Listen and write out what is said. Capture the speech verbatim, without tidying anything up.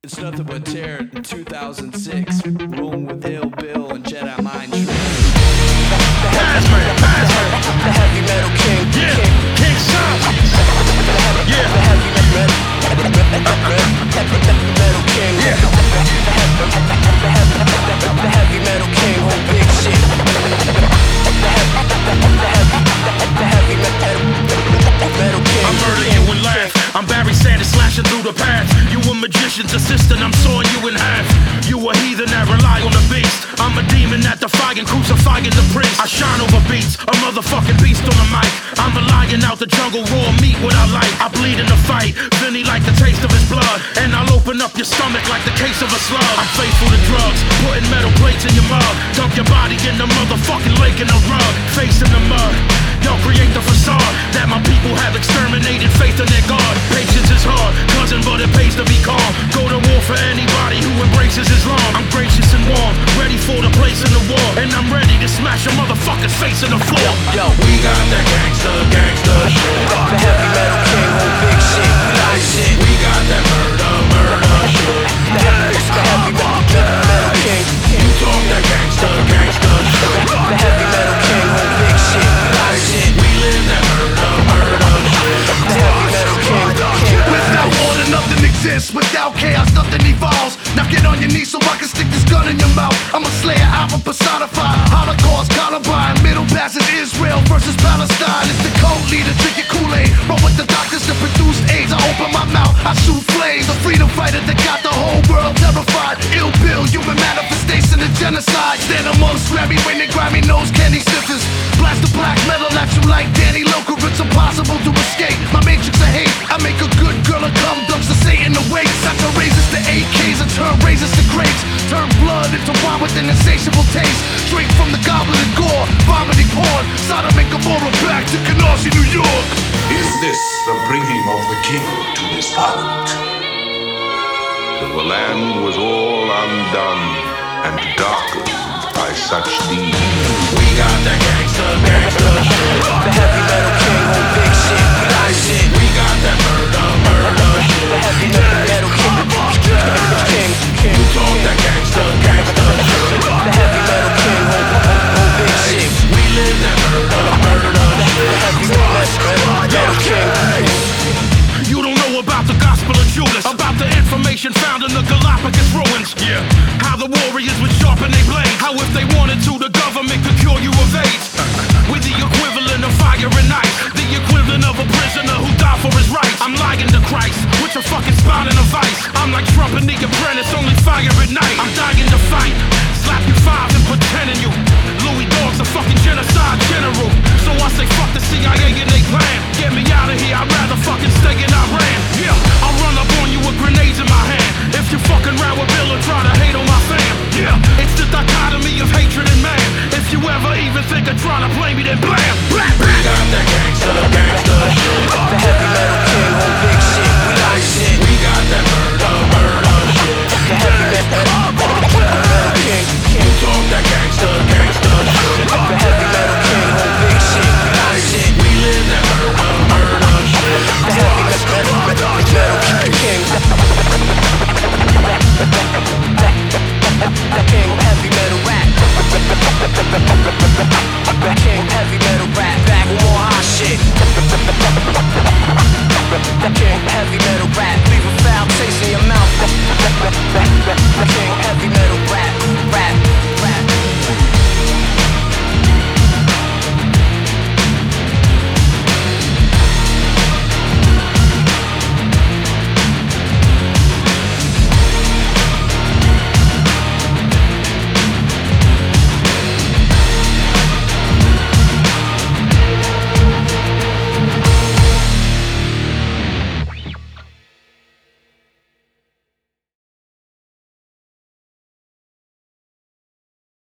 It's nothing but terror in two thousand six, rolling with Ill Bill and Jedi Mind Trick. Hazman, Hazman, the heavy metal king, yeah, king, King Sound, yeah, the heavy metal, heavy metal king, yeah, the heavy metal king, whole big shit. The heavy metal king. I murder you and laugh. I'm Barry Sanders slashing through the path. You a magician's assistant, I'm sawing you in half. You a heathen that rely on the beast. I'm a demon that defying, crucifying the priest. I shine over beats, a motherfucking beast on the mic. I'm a lion out the jungle, raw meat what I like. I bleed in the fight, Vinny like the taste of his blood. And I'll open up your stomach like the case of a slug. I'm faithful to drugs, putting metal plates in your mug. Dump your body in the motherfucking lake in the rug. Face in the mud, y'all create the facade that my people have exterminated faith in their God. Patience is hard, cousin, but it pays to be calm. Go to war for anybody who embraces Islam. I'm gracious and warm, ready for the place in the war. And I'm ready to smash a motherfucker's face in the floor. Yo, we got that gangsta, gangsta shit. the heavy metal king, whole big shit. We like shit. We got that murder, murder shit. The heavy, the heavy metal king. You talk that gangsta, gangsta shit. The heavy metal king, whole big shit. We like shit. We live that murder, murder shit. The heavy metal king, king. Without order, nothing exists. Without chaos, nothing evolves. Now get on your knees so I can stick this gun in your mouth. I'm a slayer, alpha personified. Holocaust, Columbine, Middle Passage, Israel versus Palestine. It's the cult leader drinking Kool-Aid. Roll with the doctors to produce AIDS. I open my mouth, I shoot flames. A freedom fighter that got the whole world terrified. Ill Bill, human manifestation of genocide. Stand amongst Grammy winning, Grammy nose candy sniffers. Blast the black metal at you like Danny Loker. It's impossible to escape my matrix of hate. I make a good girl a cum dumps to Satan awake. Such a raises to A Ks and turn razors to grapes. Turn blood into wine with an insatiable taste. Drink from the goblet of gore, vomiting porn. Sodom and Gomorrah back to Canarsie, New York. Is this the bringing of the king to his parliament? Till the land was all undone and darkened by such deeds. We got that gangsta, gangsta shit. The heavy metal king, whole big shit. We like shit. We got that murder, murder shit. The heavy metal king, king, king. You talk that gangsta, gangsta shit. The heavy metal king, whole, whole big shit. We live that murder, murder shit. The heavy metal king. You don't know about the gospel of Judas, about the information found in the Galapagos ruins. Yeah, how the warriors would sharpen their blades. How if they wanted to, the government could cure you of AIDS. With the equivalent of fire and ice, the equivalent of a prisoner who died for his rights. I'm lying to Christ, with your fucking spine in a vice. I'm like Trump and the apprentice, only fire at night. I'm dying to fight, slap you five and pretending you Louis Dogg's a fucking genocide general. So I say fuck the C I A and they plan. Get me out of here, I'd rather fucking stay in Iran. Yeah, I'll run up on you with grenades